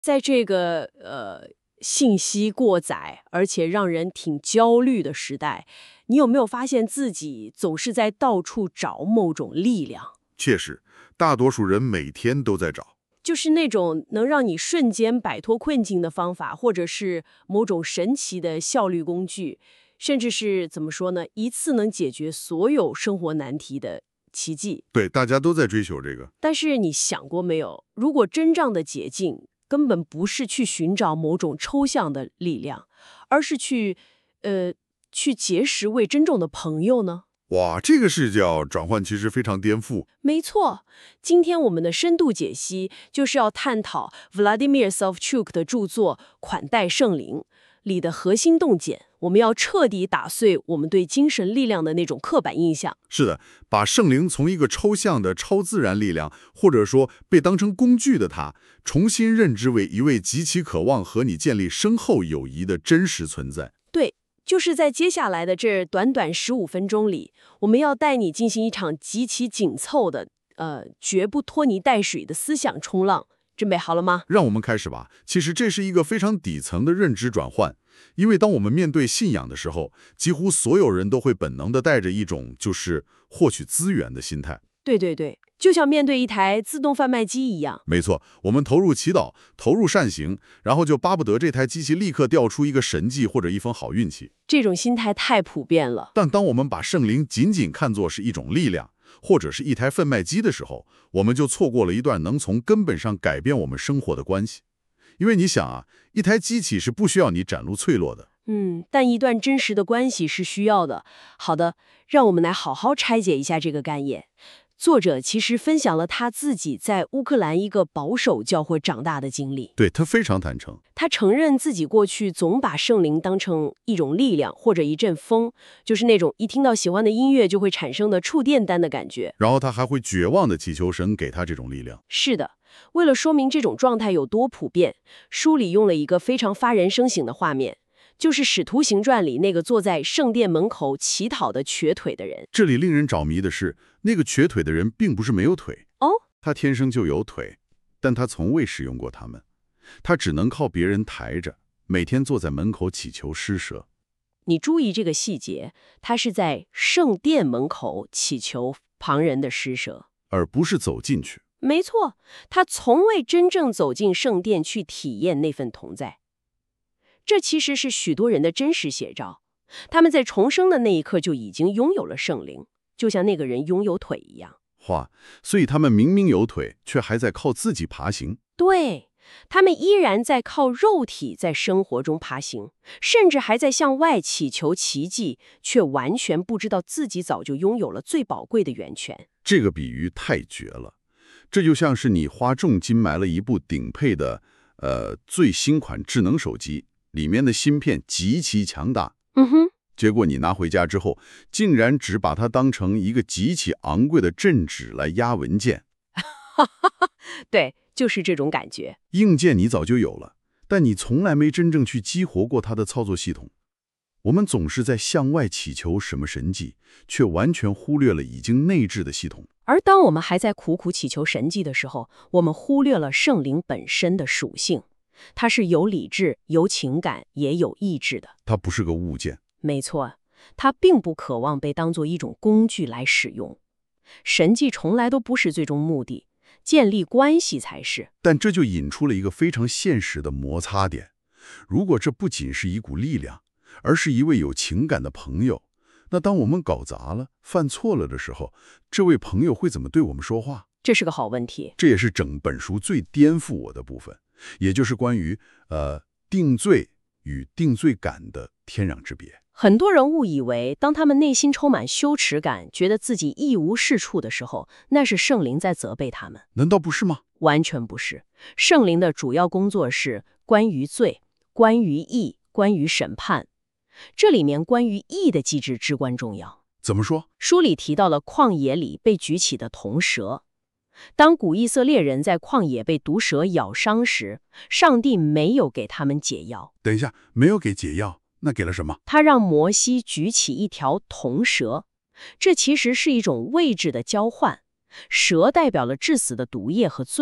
在这个信息过载，而且让人挺焦虑的时代，你有没有发现自己总是在到处找某种力量？ 确实，大多数人每天都在找。 就是那种能让你瞬间摆脱困境的方法，或者是某种神奇的效率工具，甚至是怎么说呢，一次能解决所有生活难题的奇迹。 对，大家都在追求这个。 但是你想过没有，如果真正的捷径根本不是去寻找某种抽象的力量，而是去结识为真正的朋友呢？ 哇，这个视角转换其实非常颠覆。 没错，今天我们的深度解析就是要探讨 Vladimir Savchuk 的著作《款待圣灵》里的核心洞见。我们要彻底打碎我们对精神力量的那种刻板印象。 是的，把圣灵从一个抽象的超自然力量，或者说被当成工具的它，重新认知为一位极其渴望和你建立深厚友谊的真实存在。 对，就是在接下来的这短短15分钟里，我们要带你进行一场极其紧凑的绝不拖泥带水的思想冲浪。准备好了吗？ 让我们开始吧。其实这是一个非常底层的认知转换，因为当我们面对信仰的时候，几乎所有人都会本能地带着一种就是获取资源的心态。 对对对，就像面对一台自动贩卖机一样。 没错，我们投入祈祷，投入善行，然后就巴不得这台机器立刻调出一个神迹或者一份好运气。 这种心态太普遍了。 但当我们把圣灵仅仅看作是一种力量，或者是一台贩卖机的时候，我们就错过了一段能从根本上改变我们生活的关系。因为你想啊，一台机器是不需要你展露脆弱的。 但一段真实的关系是需要的。好的，让我们来好好拆解一下这个概念。作者其实分享了他自己在乌克兰一个保守教会长大的经历。 对，他非常坦诚。 他承认自己过去总把圣灵当成一种力量或者一阵风，就是那种一听到喜欢的音乐就会产生的触电般的感觉。 然后他还会绝望地祈求神给他这种力量。 是的，为了说明这种状态有多普遍，书里用了一个非常发人深省的画面，就是《使徒行传》里那个坐在圣殿门口乞讨的瘸腿的人。 这里令人着迷的是，那个瘸腿的人并不是没有腿哦， 他天生就有腿，但他从未使用过它们，他只能靠别人抬着，每天坐在门口祈求施舍。 你注意这个细节，他是在圣殿门口祈求旁人的施舍， 而不是走进去。 没错，他从未真正走进圣殿去体验那份同在。这其实是许多人的真实写照，他们在重生的那一刻就已经拥有了圣灵，就像那个人拥有腿一样。 所以他们明明有腿，却还在靠自己爬行。 对，他们依然在靠肉体在生活中爬行，甚至还在向外祈求奇迹，却完全不知道自己早就拥有了最宝贵的源泉。 这个比喻太绝了，这就像是你花重金买了一部顶配的最新款智能手机，里面的芯片极其强大。结果你拿回家之后，竟然只把它当成一个极其昂贵的镇纸来压文件。 对，就是这种感觉。 硬件你早就有了，但你从来没真正去激活过它的操作系统。我们总是在向外祈求什么神迹，却完全忽略了已经内置的系统。 而当我们还在苦苦祈求神迹的时候，我们忽略了圣灵本身的属性。它是有理智、有情感，也有意志的。 它不是个物件。 没错，它并不渴望被当作一种工具来使用。神迹从来都不是最终目的，建立关系才是。 但这就引出了一个非常现实的摩擦点。如果这不仅是一股力量，而是一位有情感的朋友，那当我们搞砸了、犯错了的时候，这位朋友会怎么对我们说话？ 这是个好问题。 这也是整本书最颠覆我的部分，也就是关于定罪与定罪感的天壤之别。 很多人误以为，当他们内心充满羞耻感，觉得自己一无是处的时候，那是圣灵在责备他们。 难道不是吗？ 完全不是。圣灵的主要工作是关于罪、关于义、关于审判。这里面关于义的机制至关重要。 怎么说？ 书里提到了旷野里被举起的铜蛇。当古以色列人在旷野被毒蛇咬伤时，上帝没有给他们解药。 等一下，没有给解药，那给了什么？ 他让摩西举起一条铜蛇，这其实是一种位置的交换。蛇代表了致死的毒液和罪，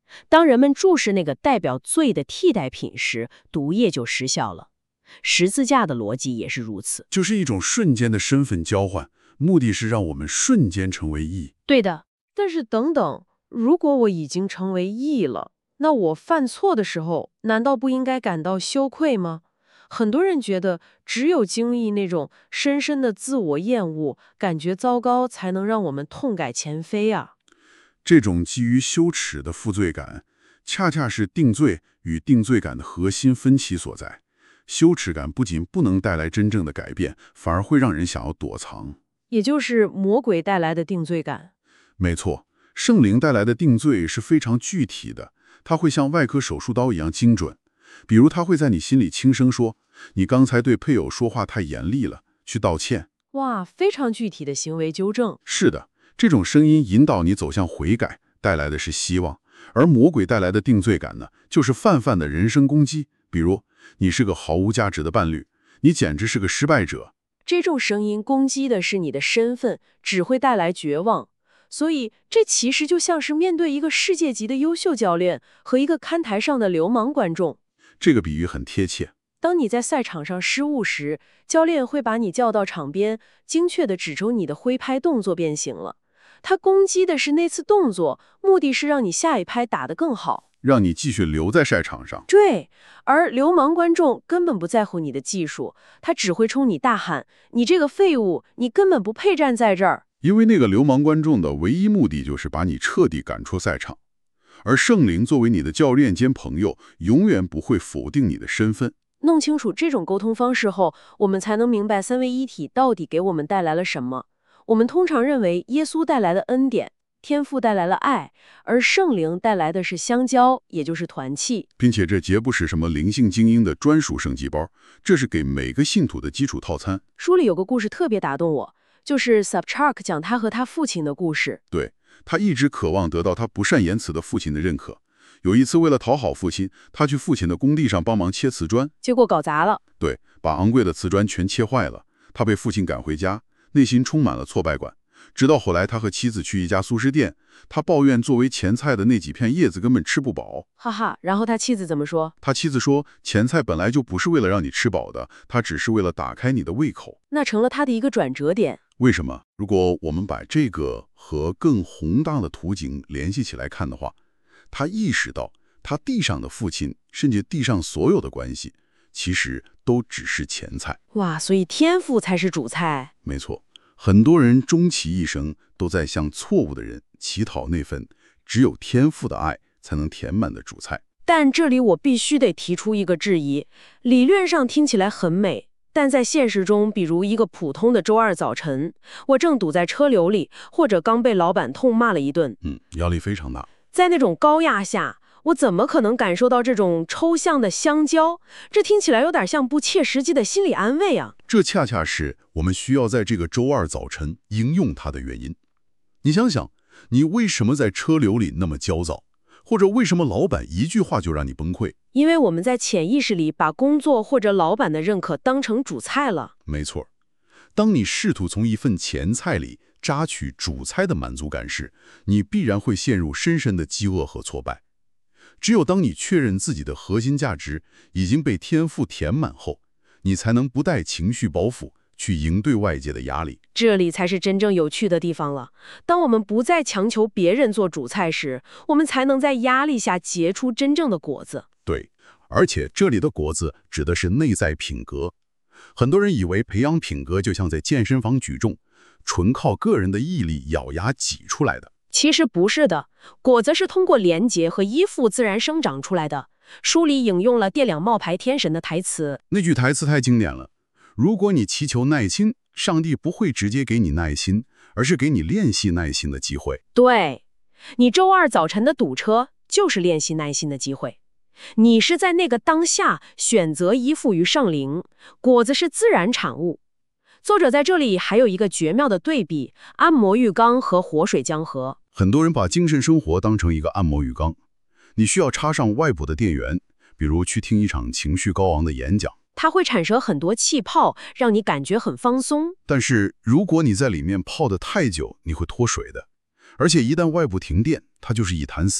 当人们注视那个代表罪的替代品时，毒液就失效了。十字架的逻辑也是如此， 就是一种瞬间的身份交换，目的是让我们瞬间成为义。 对的。 但是等等，如果我已经成为义了，那我犯错的时候，难道不应该感到羞愧吗？很多人觉得，只有经历那种深深的自我厌恶，感觉糟糕，才能让我们痛改前非啊。 这种基于羞耻的负罪感，恰恰是定罪与定罪感的核心分歧所在。羞耻感不仅不能带来真正的改变，反而会让人想要躲藏。 也就是魔鬼带来的定罪感。 没错，圣灵带来的定罪是非常具体的，它会像外科手术刀一样精准。比如，它会在你心里轻声说：“你刚才对配偶说话太严厉了，去道歉。” 哇，非常具体的行为纠正。 是的，这种声音引导你走向悔改，带来的是希望。而魔鬼带来的定罪感呢，就是泛泛的人身攻击。比如，你是个毫无价值的伴侣，你简直是个失败者。 这种声音攻击的是你的身份，只会带来绝望。所以，这其实就像是面对一个世界级的优秀教练和一个看台上的流氓观众。 这个比喻很贴切。 当你在赛场上失误时，教练会把你叫到场边，精确地指出你的挥拍动作变形了。他攻击的是那次动作，目的是让你下一拍打得更好， 让你继续留在赛场上。 对，而流氓观众根本不在乎你的技术，他只会冲你大喊：“你这个废物，你根本不配站在这儿。” 因为那个流氓观众的唯一目的就是把你彻底赶出赛场。而圣灵作为你的教练兼朋友，永远不会否定你的身份。 弄清楚这种沟通方式后，我们才能明白三位一体到底给我们带来了什么。我们通常认为耶稣带来了恩典，天父带来了爱，而圣灵带来的是相交，也就是团契。 并且这绝不是什么灵性精英的专属升级包，这是给每个信徒的基础套餐。 书里有个故事特别打动我，就是 Subchak 讲他和他父亲的故事。 对，他一直渴望得到他不善言辞的父亲的认可。有一次，为了讨好父亲，他去父亲的工地上帮忙切瓷砖， 结果搞砸了。 对，把昂贵的瓷砖全切坏了。他被父亲赶回家，内心充满了挫败感。直到后来，他和妻子去一家素食店，他抱怨作为前菜的那几片叶子根本吃不饱。 哈哈，然后他妻子怎么说？ 他妻子说，前菜本来就不是为了让你吃饱的，它只是为了打开你的胃口。 那成了他的一个转折点。 为什么？如果我们把这个和更宏大的图景联系起来看的话，他意识到，他地上的父亲，甚至地上所有的关系，其实都只是前菜。 哇，所以天父才是主菜。 没错，很多人终其一生都在向错误的人乞讨那份只有天父的爱才能填满的主菜。 但这里我必须得提出一个质疑，理论上听起来很美，但在现实中，比如一个普通的周二早晨，我正堵在车流里，或者刚被老板痛骂了一顿， 压力非常大。 在那种高压下，我怎么可能感受到这种抽象的相交？这听起来有点像不切实际的心理安慰啊。 这恰恰是我们需要在这个周二早晨应用它的原因。你想想，你为什么在车流里那么焦躁？或者为什么老板一句话就让你崩溃？ 因为我们在潜意识里把工作或者老板的认可当成主菜了。 没错，当你试图从一份前菜里榨取主菜的满足感时，你必然会陷入深深的饥饿和挫败。只有当你确认自己的核心价值已经被天赋填满后，你才能不带情绪包袱去应对外界的压力。 这里才是真正有趣的地方了。当我们不再强求别人做主菜时，我们才能在压力下结出真正的果子。 对，而且这里的果子指的是内在品格。很多人以为培养品格就像在健身房举重，纯靠个人的毅力咬牙挤出来的。 其实不是的，果子是通过连结和依附自然生长出来的。书里引用了电两冒牌天神的台词， 那句台词太经典了。如果你祈求耐心，上帝不会直接给你耐心，而是给你练习耐心的机会。 对，你周二早晨的堵车就是练习耐心的机会。你是在那个当下选择依附于圣灵，果子是自然产物。作者在这里还有一个绝妙的对比，按摩浴缸和活水江河。 很多人把精神生活当成一个按摩浴缸，你需要插上外部的电源，比如去听一场情绪高昂的演讲， 它会产生很多气泡，让你感觉很放松。 但是如果你在里面泡得太久，你会脱水的。而且一旦外部停电，它就是一潭死水。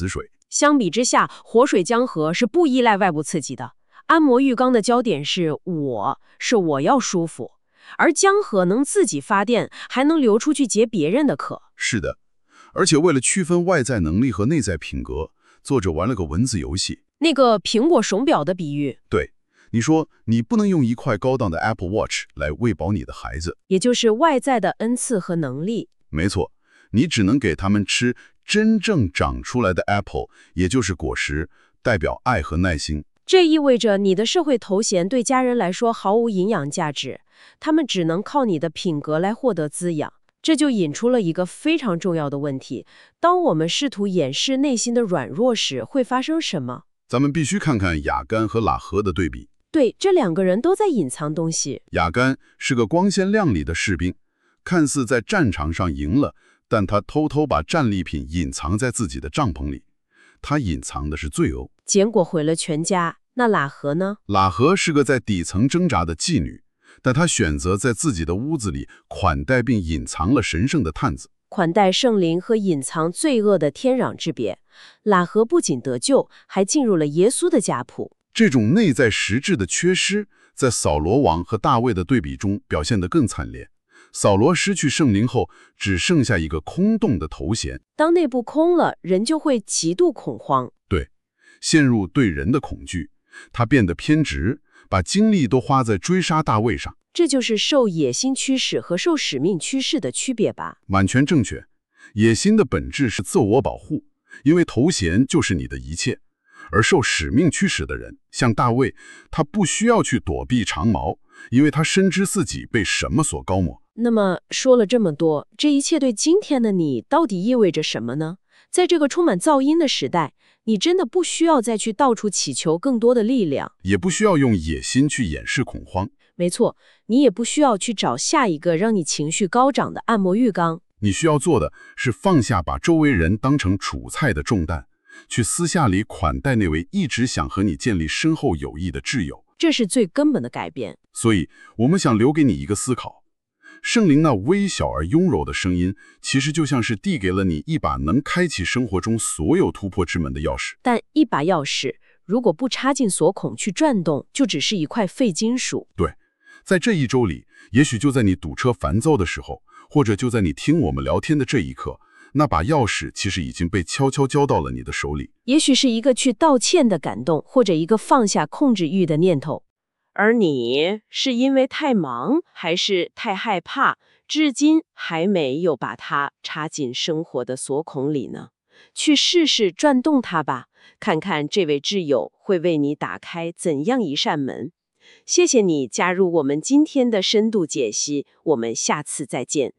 相比之下，活水江河是不依赖外部刺激的。按摩浴缸的焦点是我要舒服，而江河能自己发电，还能流出去解别人的渴。 是的，而且为了区分外在能力和内在品格，作者玩了个文字游戏。 那个苹果手表的比喻， 对，你说你不能用一块高档的 Apple Watch 来喂饱你的孩子， 也就是外在的恩赐和能力。 没错，你只能给他们吃真正长出来的 Apple， 也就是果实，代表爱和耐心。 这意味着你的社会头衔对家人来说毫无营养价值，他们只能靠你的品格来获得滋养。这就引出了一个非常重要的问题：当我们试图掩饰内心的软弱时，会发生什么？ 咱们必须看看雅甘和喇合的对比。 对，这两个人都在隐藏东西。 雅甘是个光鲜亮丽的士兵，看似在战场上赢了，但他偷偷把战利品隐藏在自己的帐篷里。他隐藏的是罪恶， 结果毁了全家。那喇合呢？ 喇合是个在底层挣扎的妓女，但她选择在自己的屋子里款待并隐藏了神圣的探子。 款待圣灵和隐藏罪恶的天壤之别，喇合不仅得救，还进入了耶稣的家谱。 这种内在实质的缺失，在扫罗王和大卫的对比中表现得更惨烈。扫罗失去圣灵后，只剩下一个空洞的头衔。 当内部空了，人就会极度恐慌， 对，陷入对人的恐惧。他变得偏执，把精力都花在追杀大卫上。 这就是受野心驱使和受使命驱使的区别吧？ 完全正确。野心的本质是自我保护，因为头衔就是你的一切。而受使命驱使的人，像大卫，他不需要去躲避长矛，因为他深知自己被什么所高抹。 那么说了这么多，这一切对今天的你到底意味着什么呢？在这个充满噪音的时代，你真的不需要再去到处祈求更多的力量， 也不需要用野心去掩饰恐慌。 没错，你也不需要去找下一个让你情绪高涨的按摩浴缸。 你需要做的是放下把周围人当成主菜的重担，去私下里款待那位一直想和你建立深厚友谊的挚友。 这是最根本的改变。 所以，我们想留给你一个思考。圣灵那微小而雍柔的声音，其实就像是递给了你一把能开启生活中所有突破之门的钥匙。 但一把钥匙，如果不插进锁孔去转动，就只是一块废金属。 对，在这一周里，也许就在你堵车烦躁的时候，或者就在你听我们聊天的这一刻，那把钥匙其实已经被悄悄交到了你的手里。 也许是一个去道歉的感动，或者一个放下控制欲的念头。而你是因为太忙，还是太害怕，至今还没有把它插进生活的锁孔里呢？去试试转动它吧，看看这位挚友会为你打开怎样一扇门。谢谢你加入我们今天的深度解析，我们下次再见。